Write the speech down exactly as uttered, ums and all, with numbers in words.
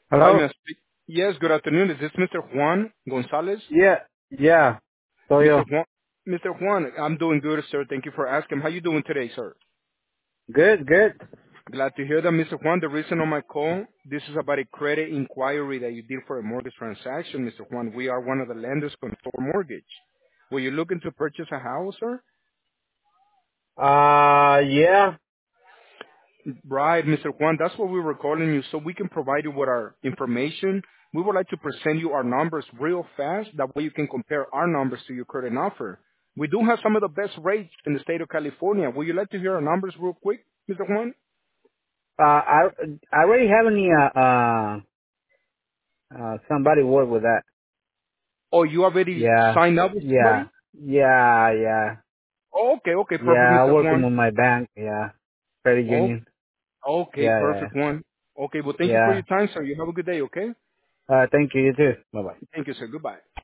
Hi, Hello? Mister Yes, good afternoon. Is this Mister Juan Gonzalez? Yeah, yeah. Soy Mister yo. Juan, Mister Juan, I'm doing good, sir. Thank you for asking. How you doing today, sir? Good, good. Glad to hear that, Mister Juan. The reason on my call, this is about a credit inquiry that you did for a mortgage transaction, Mister Juan. We are one of the lenders control mortgage. Were you looking to purchase a house, sir? Uh, yeah. Right, Mister Juan, that's what we were calling you, so we can provide you with our information. We would like to present you our numbers real fast. That way you can compare our numbers to your current offer. We do have some of the best rates in the state of California. Would you like to hear our numbers real quick, Mister Juan? Uh, I, I already have any, uh, uh, uh, somebody work with that. Oh, you already Yeah. signed up with Yeah. somebody? Yeah, yeah. Oh, okay, okay, perfect, Yeah, I Mister working Juan. with my bank. Yeah. Credit Oh, union. okay, Yeah, yeah, perfect, Juan. Okay, well, thank you for yeah. your time, sir. You have a good day, okay? Uh, thank you. You too. Bye bye. Thank you, sir. Goodbye.